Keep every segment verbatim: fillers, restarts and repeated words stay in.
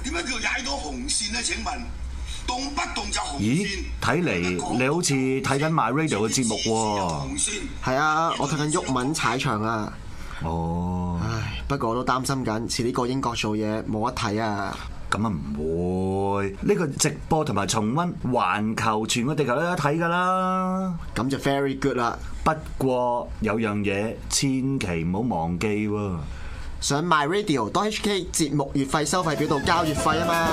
點樣叫踩到紅線咧？請問動不動就紅線？ 咦，睇嚟你好似睇緊 My Radio 嘅節目喎。 係啊，我睇緊毓民踩場啊。 哦。 唉，不過我都擔心緊，遲啲過英國做嘢冇得睇啊。 咁啊唔會，呢個直播同埋重溫，環球全個地球都有得睇㗎啦。 咁就 very good 啦。 不過有樣嘢千祈唔好忘記喎， 上 My Radio dot H K 節目月費收費表度交月費啊嘛。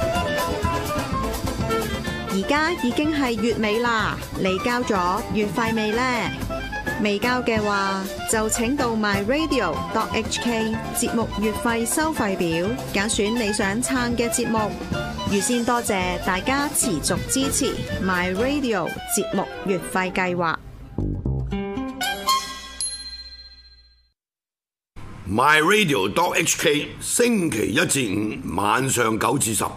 而家已經係月尾啦，你交咗月費未呢？未交嘅話，就請到 My Radio dot H K 節目月費收費表，揀選你想撐嘅節目。預先多謝大家持續支持 My Radio 節目月費計劃。 My Radio dot H K 星期一至五晚上九至十，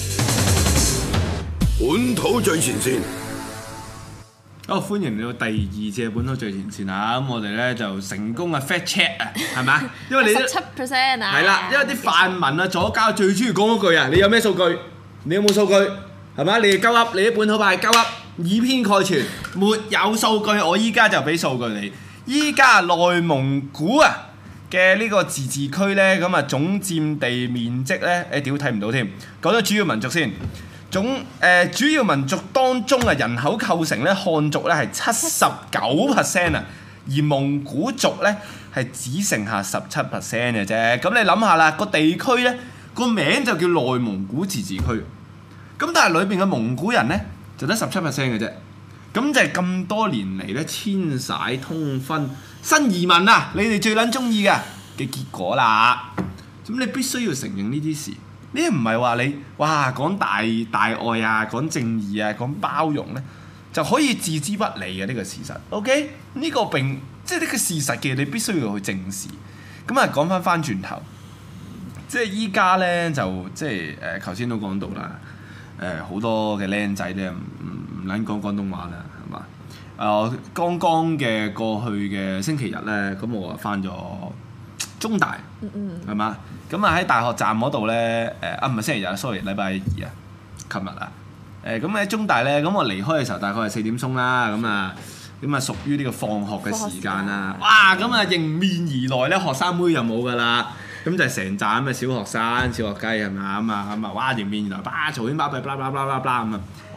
本土最前線。 好，歡迎嚟到第二節本土最前線啊！咁我哋咧就成功啊 fact check 啊，係咪啊？因為你十七 percent 啊， 係啦，因為啲泛民啊左膠最中意講嗰句啊，你有咩數據？你有冇數據？係咪？你哋鳩噏，你啲本土派係鳩噏，以偏概全，沒有數據。我依家就俾數據你。依家內蒙古啊嘅呢個自治區咧，咁啊總佔地面積咧，誒屌睇唔到添。講咗主要民族先。總誒、呃、主要民族當中啊，人口構成咧，漢族咧係七十九 percent 啊，而蒙古族咧係只剩下十七 percent 嘅啫。咁你諗下啦，個地區咧個名就叫內蒙古自治區，咁但係裏邊嘅蒙古人咧就得十七 percent 嘅啫。咁就係咁多年嚟咧遷徙通婚新移民啊，你哋最撚中意嘅嘅結果啦。咁你必須要承認呢啲事。呢啲唔係話你哇講大大愛啊，講正義啊，講包容咧就可以置之不理嘅呢個事實。OK， 呢個並即係呢個事實嘅，你必須要去正視。咁啊講翻翻轉頭，即係依家咧就即係誒頭先都講到啦，誒好多嘅僆仔咧唔唔唔撚講廣東話啦，係嘛？誒剛剛嘅過去嘅星期日咧，咁我啊翻咗中大，係嘛？咁啊喺大學站嗰度咧，誒啊唔係星期日 sorry 禮拜二啊，琴日啊，誒咁喺中大咧，咁我離開嘅時候大概係四點鐘啦，咁啊咁啊屬於呢個放學嘅時間啦。哇！咁啊迎面而來咧，學生妹就冇噶啦，咁就係成站嘅小學生、小學雞係咪啊？咁啊咁啊，哇！迎面而來，巴嘈喧巴閉，巴拉巴拉巴拉咁啊。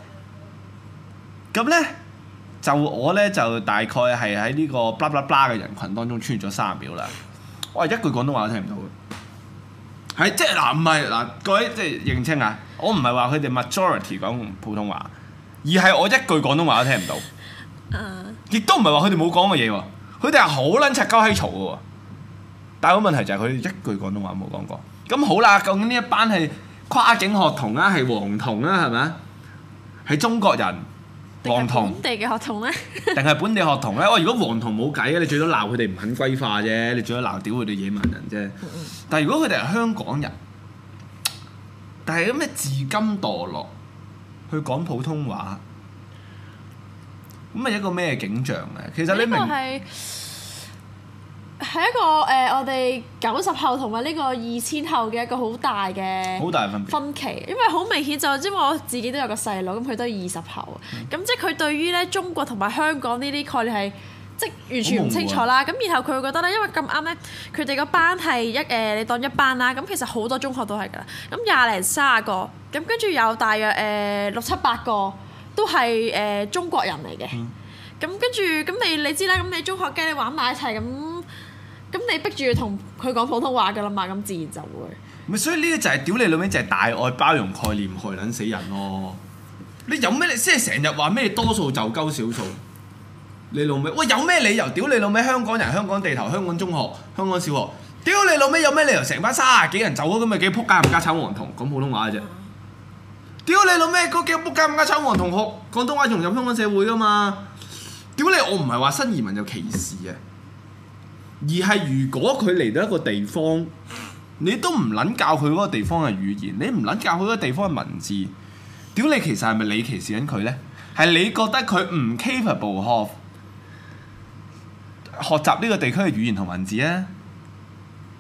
咁咧就我咧就大概係喺呢個巴拉巴拉嘅人群當中出現咗三十秒啦。我係一句廣東話都聽唔到嘅。係即係嗱，唔係嗱，各位即係認清啊！我唔係話佢哋 majority 講普通話，而係我一句廣東話都聽唔到。亦都唔係話佢哋冇講嘅嘢喎，佢哋係好撚柒鳩閪嘈嘅喎。但係個問題就係佢哋一句廣東話冇講過。咁好啦，究竟呢一班係跨境學童啊，係黃童啊，係咪啊？係中國人黃童， 本地嘅學童咧， 定係本地學童咧？我如果黃童冇計嘅，你最多鬧佢哋唔肯歸化啫，你最多鬧屌佢哋野蠻人啫。但係如果佢哋係香港人，但係咁咩自甘墮落去講普通話，咁係一個咩景象咧？其實你明係係一個誒、呃，我哋九十後同埋呢個二千後嘅一個好大嘅好大分別分歧，因為好明顯就因為我自己都有個細佬，咁佢都係二十後，咁、嗯、即係佢對於咧中國同埋香港呢啲概念係即係完全唔清楚啦。咁然後佢會覺得咧，因為咁啱咧，佢哋個班係一誒、呃，你當一班啦。咁其實好多中學都係㗎啦。咁廿零卅個，咁跟住有大約誒、呃、六七八個都係誒、呃、中國人嚟嘅。咁跟住咁你你知啦，咁你中學雞你玩埋一齊咁。咁你逼住同佢講普通話㗎啦嘛，咁自然就會。 咪所以呢個就係屌你老味，就係大愛包容概念害撚死人咯。你有咩？你即係成日話咩多數就鳩少數？你老味，喂有咩理由？屌你老味，香港人、香港地頭、香港中學、香港小學，屌你老味有咩理由？成班三十幾人走咗咁咪幾撲街冚家鏟黃同講普通話嘅啫？屌你老味，嗰幾個撲街冚家鏟黃同學廣東話融入香港社會㗎嘛？屌你，我唔係話新移民有歧視啊！而係如果佢嚟到一個地方，你都唔撚教佢嗰個地方嘅語言，你唔撚教佢嗰個地方嘅文字，屌你其實係咪你歧視緊佢呢？係你覺得佢唔 capable of 學習呢個地區嘅語言同文字啊？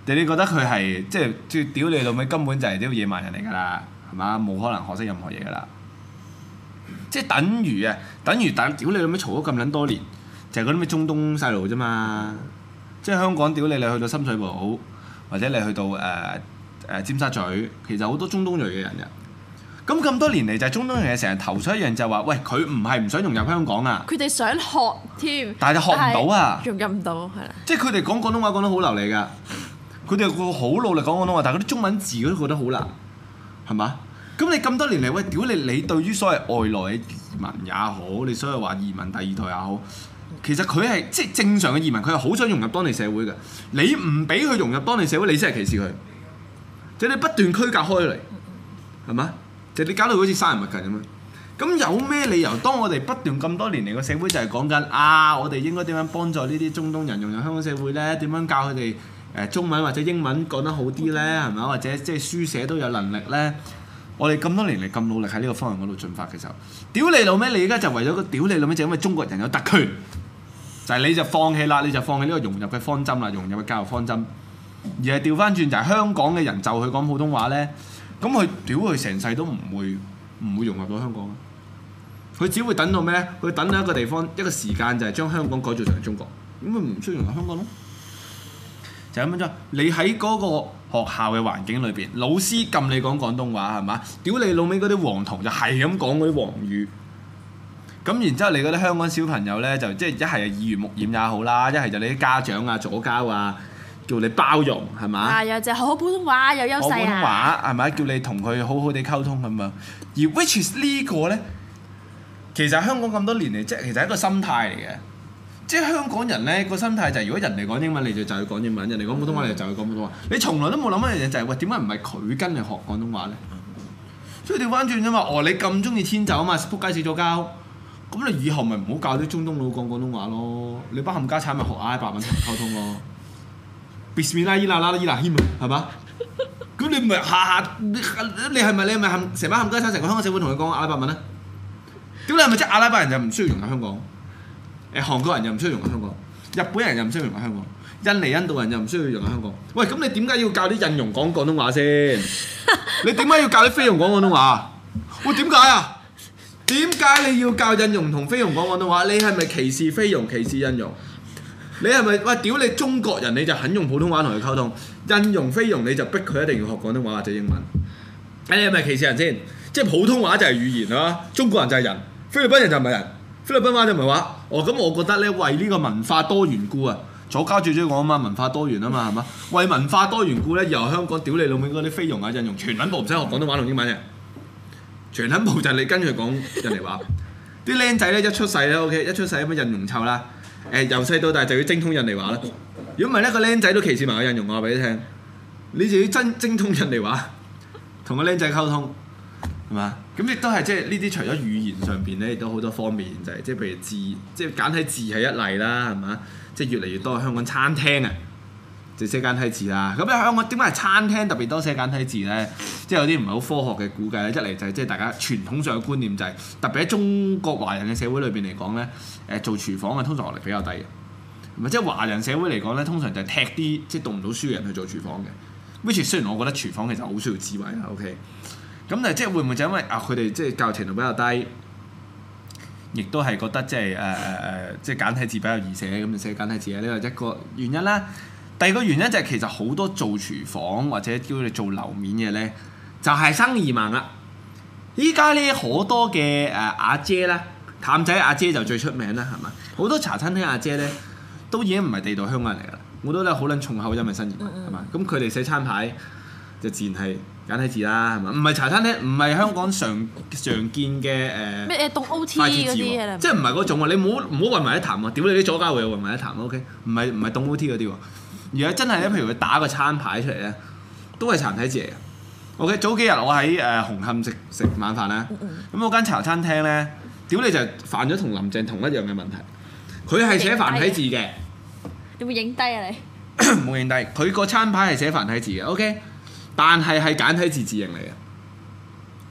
定你覺得佢係即係即係屌你老味根本就係啲野蠻人嚟㗎啦，係嘛？冇可能學識任何嘢㗎啦。即係等於啊，等於等屌你老味嘈咗咁撚多年，就係嗰啲咩中東細路啫嘛。即係香港屌你，你去到深水埗，或者你去到誒誒、呃呃、尖沙咀，其實好多中東裔嘅人嘅。咁咁多年嚟就係中東人成日投出一樣就係話，喂佢唔係唔想融入香港啊， 佢哋想學添， 但係就學唔到啊， 融入唔到係啦。 即係佢哋講廣東話講得好流利㗎，佢哋個好努力講廣東話，但係嗰啲中文字佢都覺得好難，係嘛？咁你咁多年嚟，喂屌你，你對於所謂外來嘅移民也好，你所謂話移民第二代也好，其實佢係即係正常嘅移民，佢係好想融入當地社會嘅。你唔俾佢融入當地社會，你先係歧視佢，即係你不斷區隔開嚟，係嘛？就你搞到好似生人勿近咁樣，咁有咩理由？當我哋不斷咁多年嚟個社會就係講緊啊，我哋應該點樣幫助呢啲中東人融入香港社會咧？點樣教佢哋誒中文或者英文講得好啲咧？係咪？或者即係書寫都有能力咧？我哋咁多年嚟咁努力喺呢個方向嗰度進發嘅時候，屌你老味！你而家就為咗個屌你老味，就因為中國人有特權，就係、是、你就放棄啦，你就放棄呢個融入嘅方針啦，融入嘅教育方針，而係調翻轉就係香港嘅人就去講普通話咧。咁佢屌佢成世都唔會唔會融入到香港，佢只會等到咩咧？佢等到一個地方一個時間就係將香港改造成中國，咁咪唔需要融入香港咯？就咁樣啫。你喺嗰個學校嘅環境裏邊，老師禁你講廣東話係嘛？屌你老味嗰啲黃童就係咁講嗰啲黃語，咁然之後你嗰啲香港小朋友咧就即係一係耳濡目染也好啦，一係就你啲家長啊左膠啊。叫你包容係嘛？ 啊，又就學好普通話有優勢啊！ 學普通話係咪？叫你同佢好好地溝通咁樣。而 which is 呢個咧，其實香港咁多年嚟，即係其實係一個心態嚟嘅。即係香港人咧個心態就係，如果人哋講英文，你就就去講英文；人哋講普通話，你就就去講普通話。你從來都冇諗一樣嘢，就係喂點解唔係佢跟你學廣東話咧？所以調翻轉啫嘛。哦，你咁中意遷就啊嘛，撲街死咗交。咁你以後咪唔好教啲中東佬講廣東話咯。你班冚家產咪學阿拉伯文同溝通咯。Bismillah伊啦啦伊啦謙啊，係嘛？咁你唔係下下你你係咪你係咪冚成班冚家產成個香港社會同佢講阿拉伯文咧？點解係咪即係阿拉伯人就唔需要融入香港？誒韓國人又唔需要融入香港，日本人又唔需要融入香港，印尼印度人又唔需要融入香港。喂，咁你點解要教啲印傭講廣東話先？你點解要教啲菲傭講廣東話？喂，點解啊？點解你要教印傭同菲傭講廣東話？你係咪歧視菲傭、歧視印傭？你係咪喂屌你中國人你就肯用普通話同佢溝通，印傭菲傭你就逼佢一定要學廣東話或者英文？誒你係咪歧視人先？即係普通話就係語言啦，中國人就係人，菲律賓人就唔係人，菲律賓話就唔係話。哦咁我覺得咧為呢個文化多元故啊，左膠最中意講啊嘛，文化多元啊嘛係嘛？為文化多元故咧，以後香港屌你老味嗰啲菲傭啊印傭全撚部唔使學廣東話同英文嘅，全撚部就係你跟住講印尼話。啲僆仔咧一出世咧 OK， 一出世咁樣印傭臭啦。誒由細到大就要精通印尼話啦。如果唔係咧，個僆仔都歧視埋個印傭，我話俾你聽。你就要真精通印尼話，同個僆仔溝通，係嘛？咁亦都係即係呢啲除咗語言上邊咧，亦都好多方面就係即係譬如字，即係簡體字係一例啦，係嘛？即係越嚟越多香港餐廳啊，就寫簡體字啦。咁喺香港點解係餐廳特別多寫簡體字咧？即係有啲唔係好科學嘅估計咧。一嚟就係即係大家傳統上嘅觀念就係、是，特別喺中國華人嘅社會裏邊嚟講咧，誒做廚房嘅通常學歷比較低嘅，唔係即係華人社會嚟講咧，通常就係踢啲即係讀唔到書嘅人去做廚房嘅。which 雖然我覺得廚房其實好需要智慧啦 ，OK。咁但係即係會唔會就因為啊佢哋即係教育程度比較低，亦都係覺得即係誒誒誒，即係簡體字比較易寫，咁就寫簡體字嘅呢個一個原因啦。第二個原因就係其實好多做廚房或者叫你做樓面嘅咧，就係、是、生意盲啦。依家咧好多嘅誒阿姐啦，譚仔阿姐就最出名啦，係嘛？好多茶餐廳阿姐咧都已經唔係地道香港人嚟㗎啦，好多都係好撚重口音嘅新移民，係嘛？咁佢哋寫餐牌就自然係簡體字啦，係嘛？唔係茶餐廳，唔係香港常常見嘅誒咩誒動 O T 嗰啲嘅， 即係唔係嗰種喎？你唔好唔好混埋一談喎！屌你啲左膠會又混埋一談 ，OK？ 唔係唔係動 O T 嗰啲喎，而家真係咧，譬如佢打個餐牌出嚟咧，都係殘體字嚟嘅。OK， 早幾日我喺誒、呃、紅磡食食晚飯啦，咁嗰間茶餐廳咧，屌你就犯咗同林鄭同一樣嘅問題，佢係寫繁體字嘅。 你會影低啊你？ 冇影低，佢個餐牌係寫繁體字嘅 ，OK， 但係係簡體字字型嚟嘅。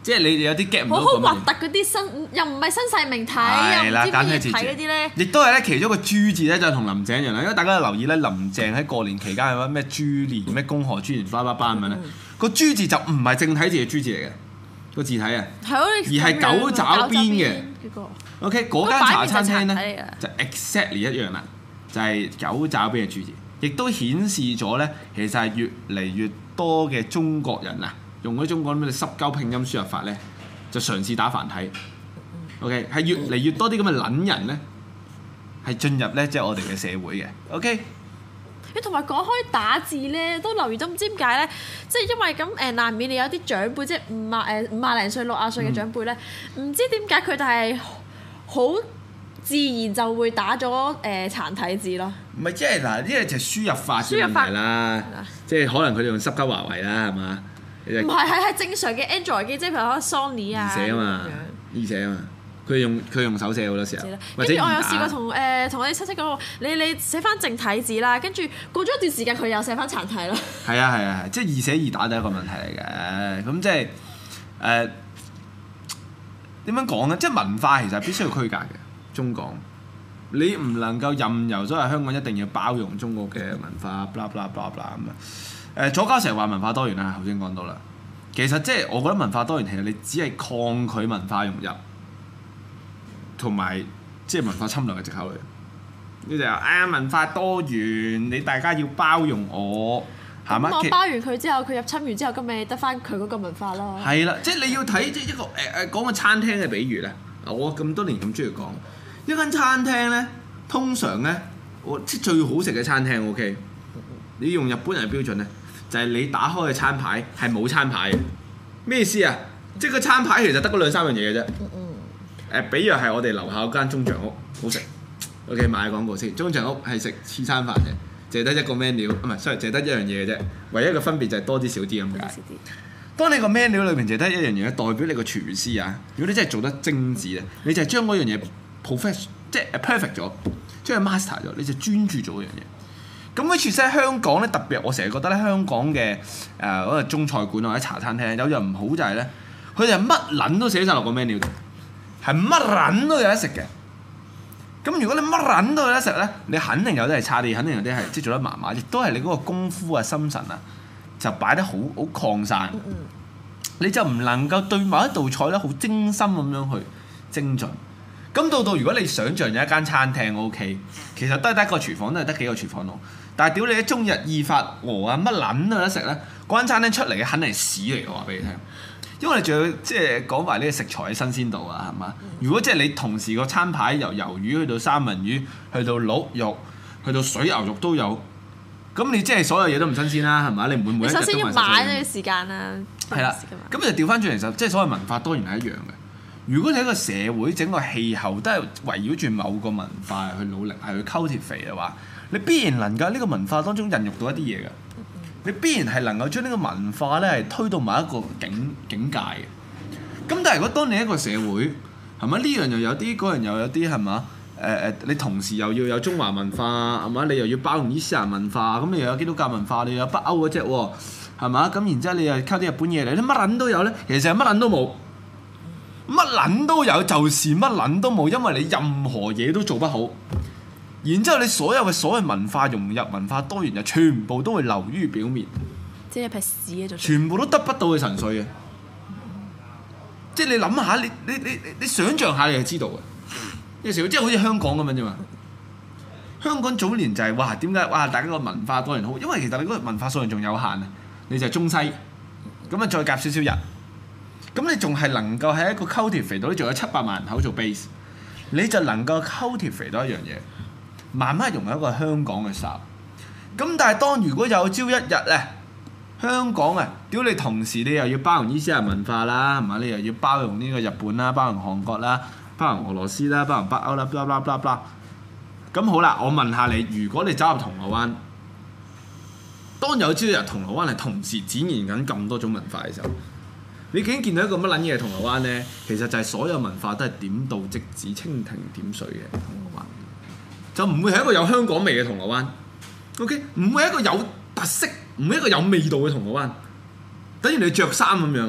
即係你哋有啲 get 唔到好好咁樣核突嗰啲新，又唔係新世名體， 係啦， 又唔知乜嘢簡體字體嗰啲咧。 亦都係咧其中一個豬字咧，就係同林鄭一樣啦。因為大家有留意咧，林鄭喺過年期間係乜咩豬年咩恭賀豬年巴巴巴咁樣咧，個豬字就唔係正體字嘅豬字嚟嘅個字體啊， 係咯， 而係九爪邊嘅。 嗰個 OK， 嗰間茶餐廳嗰咧個就 exactly 一樣啦，就係九爪邊嘅豬字，亦都顯示咗咧，其實係越嚟越多嘅中國人啊，用嗰種講咩濕鳩拼音輸入法咧，就嘗試打繁體。OK， 係越嚟越多啲咁嘅撚人咧，係進入咧即係我哋嘅社會嘅。OK。 誒同埋講開打字咧，都留意到唔知點解咧，即係因為咁誒難免你有啲長輩，即係五啊誒五啊零歲六啊歲嘅長輩咧，唔、嗯、知點解佢哋係好自然就會打咗誒、呃、殘體字咯。 唔係即係嗱，呢個就係輸入法嘅問題啦，即係可能佢哋用濕鳩華為啦，係嘛？唔係係係正常嘅 Android 機，即係譬如可能 Sony 啊， 易寫啊嘛，易寫啊嘛。佢用佢用手寫好多時候， 跟住我有試過同誒同我哋親戚講，你你寫翻正體字啦，跟住過咗一段時間佢又寫翻殘體咯。係啊係啊係，即係易寫易打都係一個問題嚟嘅。咁即係誒點樣講咧？即係文化其實必須要區隔嘅。中港你唔能夠任由所謂香港一定要包容中國嘅文化，blah blah blah blah 咁啊。誒左膠成日話文化多元啦，頭先講到啦。其實即係我覺得文化多元其實你只係抗拒文化融入。同埋即係文化侵略嘅藉口嚟，你就話啊文化多元，你大家要包容我，係嘛？ 我包完佢之後，佢入侵完之後，咁咪得翻佢嗰個文化咯。 係啦，即係你要睇即係一個誒誒、呃、講個餐廳嘅比喻咧。我咁多年咁中意講一間餐廳咧，通常咧我即係最好食嘅餐廳 ，OK？ 你用日本人嘅標準咧，就係、是、你打開嘅餐牌係冇餐牌嘅。咩意思啊？即係個餐牌其實得嗰兩三樣嘢嘅啫。誒，比如係我哋樓下嗰間中象屋好食 ，OK 買廣告先。中象屋係食黐餐飯嘅，淨係得一個 menu，唔係 sorry，淨係得一樣嘢嘅啫。唯一嘅分別就係多啲少啲咁解。當你個 menu 裏面淨係得一樣嘢，代表你個廚師啊，如果你真係做得精緻咧，你就係將嗰樣嘢 professional， 即係 perfect 咗，將佢 master 咗，你就專注做嗰樣嘢。咁which is喺香港咧，特別我成日覺得咧，香港嘅誒嗰個中菜館或者茶餐廳有樣唔好就係咧，佢哋係乜撚都寫晒落個 menu 度。係乜撚都有得食嘅，咁如果你乜撚都有得食咧，你肯定有啲係差啲，肯定有啲係即係做得麻麻，亦都係你嗰個功夫啊、心神啊，就擺得好好擴散，嗯嗯你就唔能夠對某一道菜咧好精心咁樣去精進。咁到到如果你想像有一間餐廳 OK， 其實都係得一個廚房，都係得幾個廚房咯。但係屌你喺中日意法俄啊乜撚都有得食咧，嗰間餐廳出嚟嘅肯定係屎嚟嘅，話俾你聽。因為你仲要即係講埋呢個食材嘅新鮮度啊，係嘛？如果即係你同時個餐牌由魷魚去到三文魚，去到鹿肉，去到水牛肉都有，咁你即係所有嘢都唔新鮮啦，係嘛？你唔會每一日都買。首先要買呢個時間啦。係啦，咁就調翻轉嚟就即係所謂文化多元係一樣嘅。如果你一個社會整個氣候都係圍繞住某個文化去努力係去溝貼肥嘅話，你必然能夠喺呢個文化當中孕育到一啲嘢嘅。你必然係能夠將呢個文化咧係推到某一個境境界嘅。咁但係如果當你一個社會係咪呢樣又有啲，嗰樣又有啲係嘛？誒誒、呃，你同時又要有中華文化係嘛？你又要包容伊斯蘭文化，咁你又有基督教文化，你又有北歐嗰隻喎係嘛？咁然之後你又溝啲日本嘢嚟，你乜撚都有咧。其實乜撚都冇，乜撚都有，就是乜撚都冇，因為你任何嘢都做不好。然之後，你所有嘅所謂文化融入、文化多元，就全部都會流於表面， 即係一撇屎嘅， 全部都得不到嘅神髓嘅。即係你諗下，你你你你想像下，你就知道嘅。有時即係好似香港咁樣啫嘛。香港早年就係、是、哇，點解哇？大家個文化多元好，因為其實你嗰個文化數量仲有限啊。你就係中西，咁啊再夾少少人，咁你仲係能夠喺一個 cultivate 到，你仲有七百萬人口做 base， 你就能夠 cultivate 到一樣嘢。慢慢融入一個香港嘅沙，咁但係當如果有朝一日咧，香港啊，屌你同時你又要包容伊斯蘭文化啦，係嘛？你又要包容呢個日本啦，包容韓國啦，包容俄羅斯啦，包容北歐啦，blah blah blah blah。咁好啦，我問下你，如果你走入銅鑼灣，當有朝一日銅鑼灣係同時展現緊咁多種文化嘅時候，你竟然見到一個乜撚嘢銅鑼灣咧？其實就係所有文化都係點到即止、蜻蜓點水嘅銅鑼灣。就唔會係一個有香港味嘅銅鑼灣 ，OK？ 唔會係一個有特色、唔會係一個有味道嘅銅鑼灣。等於你着衫咁樣啊！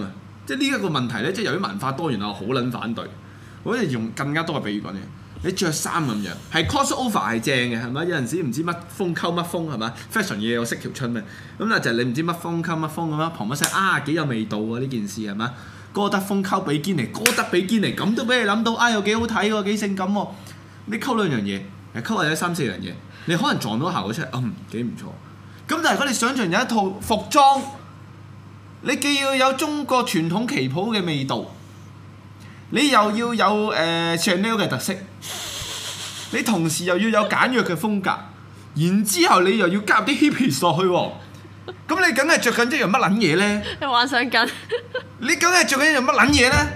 即係呢一個問題咧，即係由於文化多元，我好撚反對。我哋用更加多嘅比喻講嘢，你着衫咁樣係 crossover 係正嘅，係咪？有陣時唔知乜風溝乜風係咪 ？fashion 嘢有識條春咩？咁但就係你唔知乜風溝乜風咁樣，旁乜聲啊幾有味道喎呢件事係咪？哥德風溝比堅尼，哥德比堅尼咁都俾你諗到啊又幾好睇喎，幾性感喎！你溝兩樣嘢，誒溝或者三四樣嘢，你可能撞到效果出嚟，嗯幾唔錯。咁但係如果你想象有一套服裝，你既要有中國傳統旗袍嘅味道，你又要有誒、呃、Chanel 嘅特色，你同時又要有簡約嘅風格，然之後你又要加入啲 hippies 落去喎，咁你梗係着緊一樣乜撚嘢咧？ 你幻想緊？ 你梗係着緊一樣乜撚嘢咧？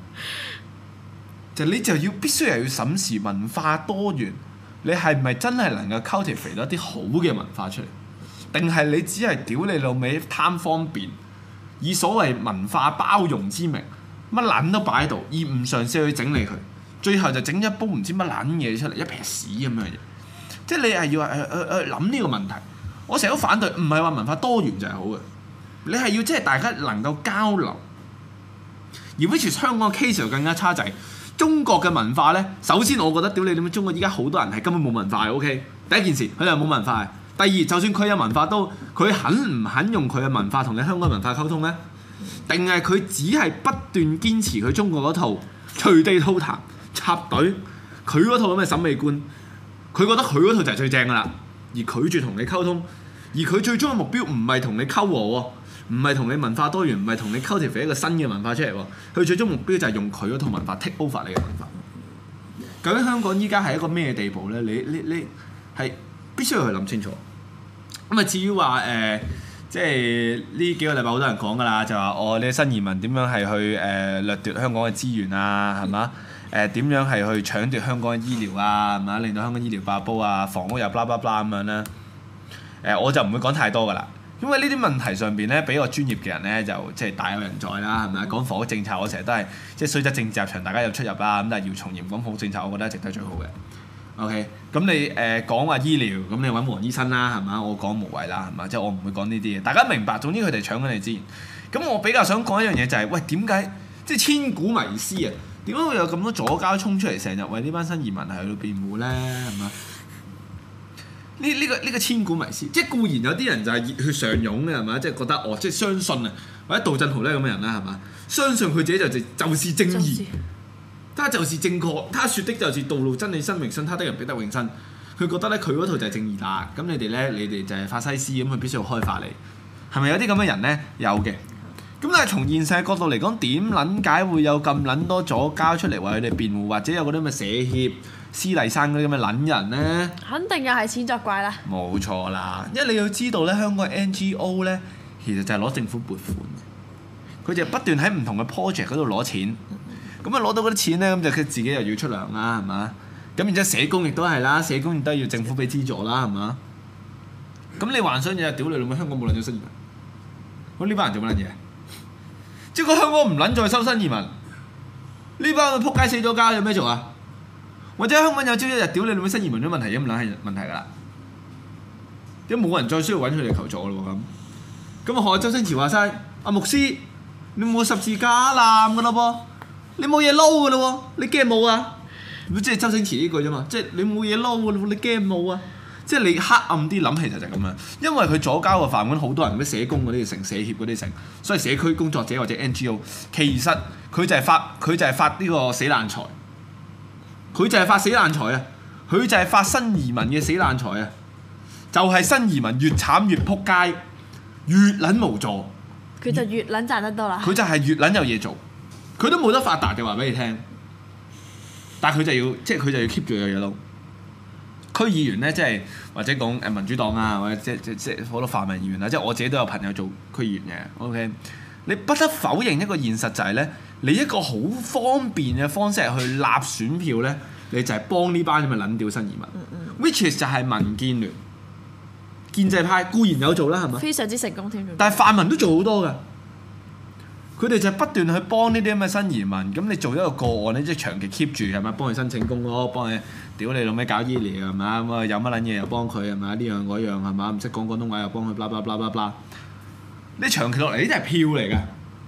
就你就要必須又要審視文化多元，你係咪真係能夠 cultivate 到一啲好嘅文化出嚟？定係你只係屌你老味貪方便，以所謂文化包容之名，乜撚都擺喺度，而唔嘗試去整理佢，最後就整一煲唔知乜撚嘢出嚟，一撇屎咁樣嘢。即係你係要誒誒誒諗呢個問題。我成日都反對，唔係話文化多元就係好嘅，你係要即係大家能夠交流。而 which 香港嘅 case 就更加差，就係中國嘅文化咧。首先我覺得屌你點解中國依家好多人係根本冇文化嘅 OK。第一件事佢哋係冇文化嘅。第二，就算佢有文化都，佢肯唔肯用佢嘅文化同你香港文化溝通呢？定係佢只係不斷堅持佢中國嗰套隨地吐痰插隊，佢嗰套咁嘅審美觀，佢覺得佢嗰套就係最正㗎啦，而拒絕同你溝通，而佢最終嘅目標唔係同你溝和喎，唔係同你文化多元，唔係同你 cultivate一個新嘅文化出嚟喎，佢最終目標就係用佢嗰套文化 take over 你嘅文化。究竟香港依家係一個咩地步呢？你你你係？必須要去諗清楚。咁啊，至於話誒，即係呢幾個禮拜好多人講㗎啦，就話哦，你新移民點樣係去誒、呃、掠奪香港嘅資源啊，係嘛？誒點樣係去搶奪香港嘅醫療啊，係嘛？令到香港醫療爆煲啊，房屋又 blah blah blah 咁樣啦。誒、呃，我就唔會講太多㗎啦，因為呢啲問題上邊咧，比我專業嘅人咧就即係大有人在啦，係咪？講房屋政策，我成日都係即係雖則政治立場，大家有出入啦。咁但係姚松炎講房屋政策，我覺得值得最好嘅。OK，咁你誒講話醫療，咁你揾黃醫生啦，係嘛？我講無謂啦，係嘛？即係我唔會講呢啲嘢，大家明白。總之佢哋搶緊你資源。咁我比較想講一樣嘢就係、是，喂點解即係千古迷思啊？點解會有咁多左膠衝出嚟，成日為呢班新移民係去到辯護咧？係嘛？呢呢、呢個呢、呢個千古迷思，即係固然有啲人就係熱血上湧嘅係嘛？即係覺得哦，即係相信啊，或者杜振豪呢咁嘅人啦係嘛？相信佢自己就就是、就是正義。他就是正確，他說的就是道路真理生命信他的人必得永生。佢覺得咧，佢嗰套就係正義啦。咁你哋咧，你哋就係法西斯咁，佢必須要開發你。係咪有啲咁嘅人咧？有嘅。咁但係從現實角度嚟講，點撚解會有咁撚多左膠出嚟為佢哋辯護，或者有嗰啲咁嘅社協、施麗珊嗰啲咁嘅撚人咧？肯定又係錢作怪啦。 冇錯啦，因為你要知道咧，香港 N G O 咧，其實就係攞政府撥款嘅，佢就不斷喺唔同嘅 project 嗰度攞錢。咁啊攞到嗰啲錢咧，咁就佢自己又要出糧啦，係嘛？咁然之後社工亦都係啦，社工亦都要政府俾資助啦，係嘛？咁你幻想嘢，屌你老母，香港冇撚咗新移民，咁呢班人做乜撚嘢？即係個香港唔撚再收新移民，呢班撲街死咗家有咩做啊？或者香港有朝一日屌你老母新移民咗問題，已經唔撚係問題㗎啦，因為冇人再需要揾佢哋求助咯咁。咁啊學周星馳話齋，阿牧師你冇十字架攬㗎咯噃。你冇嘢撈㗎咯喎，你驚冇啊？即係周星馳呢句啫嘛，即係你冇嘢撈㗎咯，你驚冇啊？即係你黑暗啲諗，其實就係咁樣，因為佢左膠個飯碗好多人，咩社工嗰啲成、社協嗰啲成，所以社區工作者或者 N G O， 其實佢就係發佢就係發呢個死爛財，佢就係發死爛財啊！佢就係發新移民嘅死爛財啊！就係、是、新移民越慘越撲街，越撚無助， 佢就越撚賺得多啦。 佢就係越撚有嘢做。佢都冇得發達嘅話俾你聽，但係佢就要即係佢就要 keep 住有嘢撈。區議員咧，即係或者講誒民主黨啊，或者即即即好多泛民議員啊，即係我自己都有朋友做區議員嘅。OK，你不得否認一個現實就係咧，你一個好方便嘅方式係去立選票咧，你就係幫呢班咁嘅撚屌新移民。嗯嗯 which is 就係民建聯、建制派固然有做啦，係咪？ 非常之成功添。 但係泛民都做好多㗎。佢哋就不斷去幫呢啲咁嘅新移民，咁你做一個個案咧，即係長期 keep 住係咪？幫佢申請公屋，幫佢屌你老味搞醫療係咪？咁啊有乜撚嘢又幫佢係咪？呢樣嗰樣係咪？唔識講廣東話又幫佢，blah blah blah blah blah。你長期落嚟呢啲係票嚟㗎，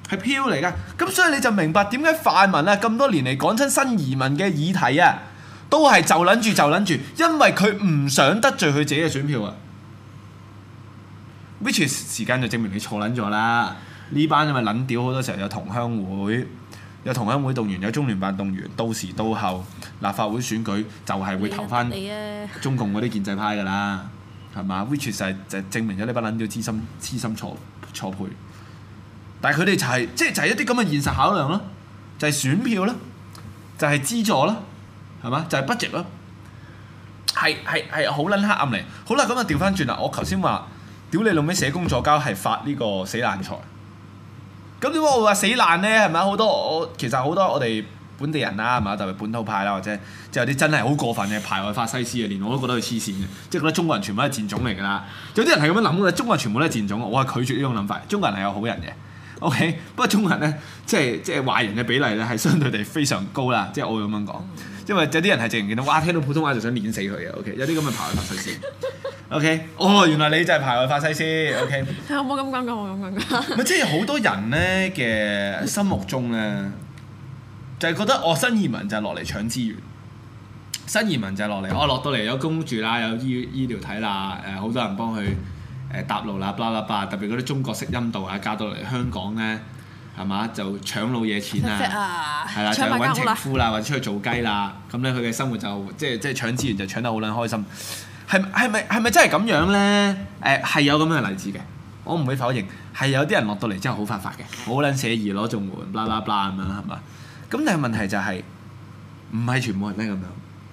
係漂嚟㗎。咁所以你就明白點解泛民啊咁多年嚟講親新移民嘅議題啊，都係就撚住就撚住，因為佢唔想得罪佢自己嘅選票啊。which is 時間就證明你錯撚咗啦。呢班因為撚屌好多時候有同鄉會，有同鄉會動員，有中聯辦動員，到時到後立法會選舉就係會投翻中共嗰啲建制派㗎啦，係嘛？which is 就證明咗呢班撚屌痴心痴心錯錯配。但係佢哋就係、是、即係就係、是、一啲咁嘅現實考量咯，就係、是、選票咯，就係、是、資助咯，係嘛？就係、是、budget 咯，係係係好撚黑暗嚟。好啦，咁啊調翻轉啦，我頭先話屌你老味社工助交係發呢個死爛財。咁點解我會話死爛咧？係咪好多我其實好多我哋本地人啦，係嘛？特別本土派啦，或者即係有啲真係好過分嘅排外法西斯嘅，連我都覺得佢黐線嘅，即係覺得中國人全部都係賤種嚟㗎啦。有啲人係咁樣諗嘅，中國人全部都係賤種，我係拒絕呢種諗法。中國人係有好人嘅 ，OK。不過中國人咧，即係即係壞人嘅比例咧係相對地非常高啦。即係我會咁樣講，因為有啲人係直情見到哇，聽到普通話就想碾死佢嘅 ，OK。有啲咁嘅排外法西斯。OK， 哦，原來你就係排外法西斯 ，OK。 係我冇咁講過，我冇咁講過。 咪即係好多人咧嘅心目中咧，就係、是、覺得哦，新移民就係落嚟搶資源，新移民就係落嚟，我、哦、落到嚟有公住啦，有醫醫療睇啦，誒、呃、好多人幫佢誒搭路啦，巴拉巴，特別嗰啲中國式陰道啊，嫁到嚟香港咧，係嘛就搶老嘢錢啊，係啦，就揾情夫啦，或者出去做雞啦，咁咧佢嘅生活就即係即係搶資源就搶得好撚開心。係係咪係咪真係咁樣咧？誒、呃、係有咁樣嘅例子嘅，我唔會否認係有啲人落到嚟之後好發發嘅，好撚寫意攞綜援，啦啦啦咁樣係嘛？咁但係問題就係唔係全部人咧咁樣。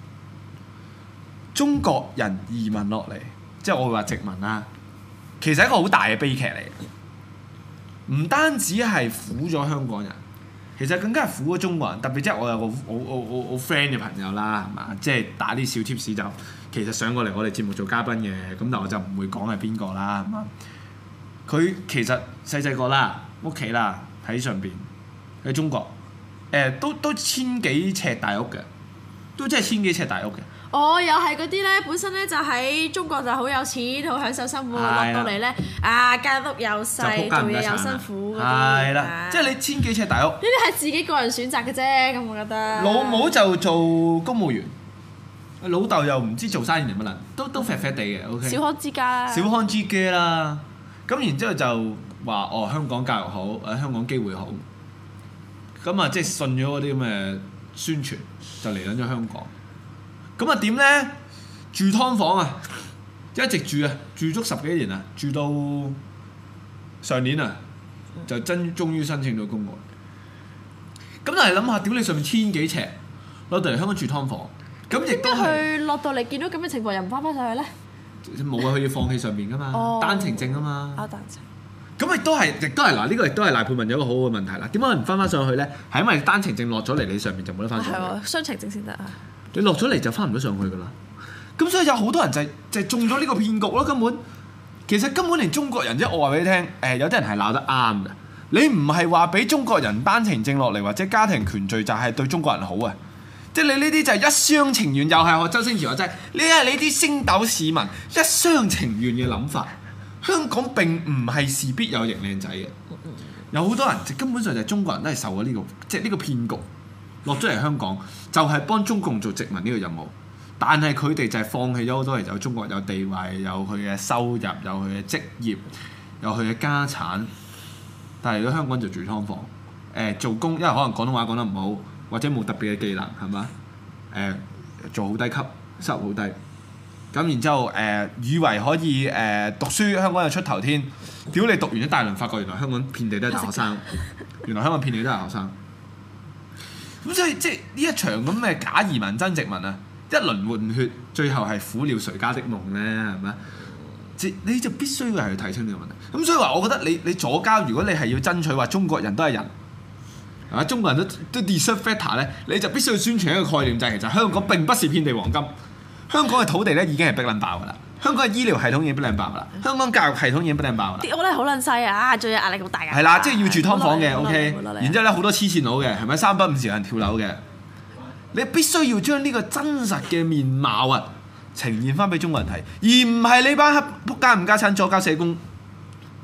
中國人移民落嚟，即係我會話殖民啦，其實係一個好大嘅悲劇嚟嘅。唔單止係苦咗香港人，其實更加係苦咗中國人。特別即係我有個好好好好 friend 嘅朋友啦，係嘛？即係打啲小 tips 就。其實上過嚟我哋節目做嘉賓嘅，咁但我就唔會講係邊個啦。佢其實細細個啦，屋企啦喺上邊喺中國，誒、呃、都都千幾尺大屋嘅，都真係千幾尺大屋嘅。 哦，又係嗰啲咧，本身咧就喺中國就好有錢，好享受生活，落到嚟咧啊間屋又細，做嘢又辛苦嗰啲。係啦，啊、即係你千幾尺大屋。呢啲係自己個人選擇嘅啫，咁我覺得。老母就做公務員。老豆又唔知做生意定乜啦，都都 fat fat 地嘅 ，OK。小康之家啦。小康之家啦，咁然之後就話哦，香港教育好，誒香港機會好，咁啊即係信咗嗰啲咁嘅宣傳，就嚟緊咗香港。咁啊點咧？住劏房啊，一直住啊，住足十幾年啊，住到上年啊，就真終於申請到公屋。咁但係諗下，屌你上面千幾尺，攞到嚟香港住劏房。咁亦都係落到嚟見到咁嘅情況，又唔翻返上去咧？ 冇啊！佢要放棄上面噶嘛，哦、單程證啊嘛。啊單程。咁亦都係，亦都係嗱，呢、這個亦都係賴珮問咗一個好好嘅問題啦。點解唔翻返上去咧？係因為單程證落咗嚟，你上面就冇得翻上去。係喎，雙程證先得啊。你落咗嚟就翻唔到上去噶啦。咁所以有好多人就係、就係、中咗呢個騙局咯。根本其實根本連中國人啫，我話俾你聽，誒有啲人係鬧得啱嘅。你唔係話俾中國人單程證落嚟或者家庭團聚就係對中國人好啊？即係你呢啲就係一廂情願，又係學周星馳話齋，呢係你啲星斗市民一廂情願嘅諗法。香港並唔係事必有型靚仔嘅，有好多人根本上就係中國人都係受咗呢、這個即係呢個騙局，落咗嚟香港就係、是、幫中共做殖民呢個任務，但係佢哋就係放棄咗好多，有中國有地位，有佢嘅收入，有佢嘅職業，有佢嘅家產，但係如果香港就住劏房，誒、呃、做工，因為可能廣東話講得唔好。或者冇特別嘅技能係嘛？誒、呃、做好低級，收入好低。咁然之後誒、呃、以為可以誒、呃、讀書，香港又出頭天。屌你讀完一大輪，發覺原來香港遍地都係大學生。原來香港遍地都係大學生。咁所以即係呢一場咁嘅假移民真殖民啊！一輪換血，最後係苦了誰家的夢咧？係咪？即你就必須要係去睇清呢個問題。咁所以話，我覺得你你左膠，如果你係要爭取話中國人都係人。係嘛？中國人都都 deserve better 咧，你就必須要宣傳一個概念，就係、是、其實香港並不是遍地黃金。香港嘅土地咧已經係逼撚爆㗎啦，香港嘅醫療系統已經逼撚爆㗎啦，香港教育系統已經逼撚爆㗎啦。啲屋咧好撚細啊，仲有壓力好大㗎。係啦，即係要住劏房嘅 ，OK。然之後咧好多黐線佬嘅，係咪三不五時有人跳樓嘅？你必須要將呢個真實嘅面貌啊呈現翻俾中國人睇，而唔係你班黑仆街唔家產左膠社工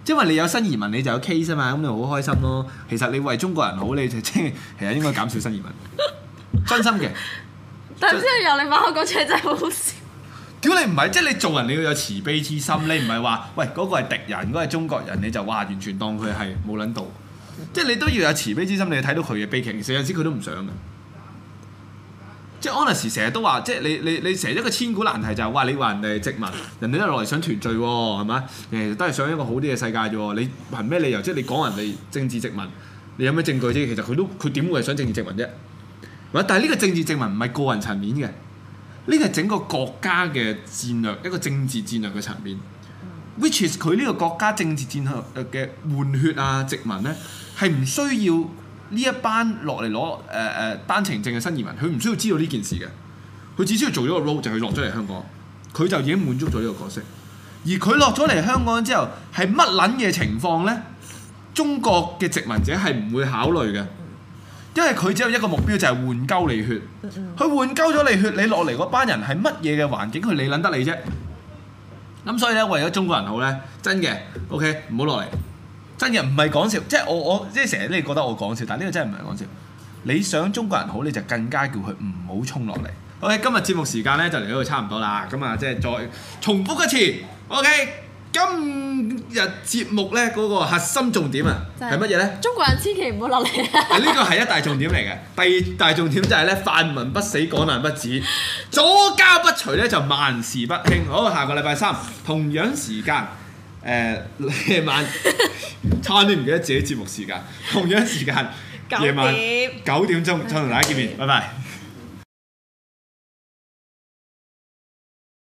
因為你有新移民你就有 case 啊嘛，咁你好開心咯。其實你為中國人好，你就即係其實應該減少新移民，真心嘅。 但係之後由你馬口講出嚟真係好好笑。 屌你唔係，即係你做人你要有慈悲之心，你唔係話喂嗰個係敵人，嗰個係中國人，你就哇完全當佢係冇撚到。即係你都要有慈悲之心，你睇到佢嘅悲劇，其實有陣時佢都唔想嘅。即係 honest 成日都話，即係你你你成日一個千古難題就係話你話人哋殖民，人哋都落嚟想團聚喎，係咪？其實都係想一個好啲嘅世界啫喎。你憑咩理由？即係你講人哋政治殖民，你有咩證據啫？其實佢都佢點會係想政治殖民啫？但係呢個政治殖民唔係個人層面嘅，呢個係整個國家嘅戰略，一個政治戰略嘅層面。which is 佢呢個國家政治戰略嘅換血啊殖民咧，係唔需要呢一班落嚟攞誒誒單程證嘅新移民，佢唔需要知道呢件事嘅，佢只需要做咗個 role 就係落咗嚟香港，佢就已經滿足咗呢個角色。而佢落咗嚟香港之後係乜撚嘢情況咧？中國嘅殖民者係唔會考慮嘅，因為佢只有一個目標就係換鳩你血，佢換鳩咗你血，你落嚟嗰班人係乜嘢嘅環境，佢理撚得你啫？咁所以咧，為咗中國人好咧，真嘅 ，OK， 唔好落嚟。真嘅唔係講笑，即係我我即係成日你覺得我講笑，但係呢個真係唔係講笑。你想中國人好，你就更加叫佢唔好衝落嚟。OK， 今日節目時間咧就嚟到度差唔多啦，咁啊即係再重複一次。OK， 今日節目咧嗰個核心重點啊係乜嘢咧？中國人千祈唔好落嚟啊！呢個係一大重點嚟嘅。第二大重點就係咧，泛民不死，港難不止，左膠不除咧就萬事不興。好，下個禮拜三同樣時間。誒夜、呃、晚差啲唔記得自己節目時間，同樣時間夜晚九點鐘再同大家見面，拜拜。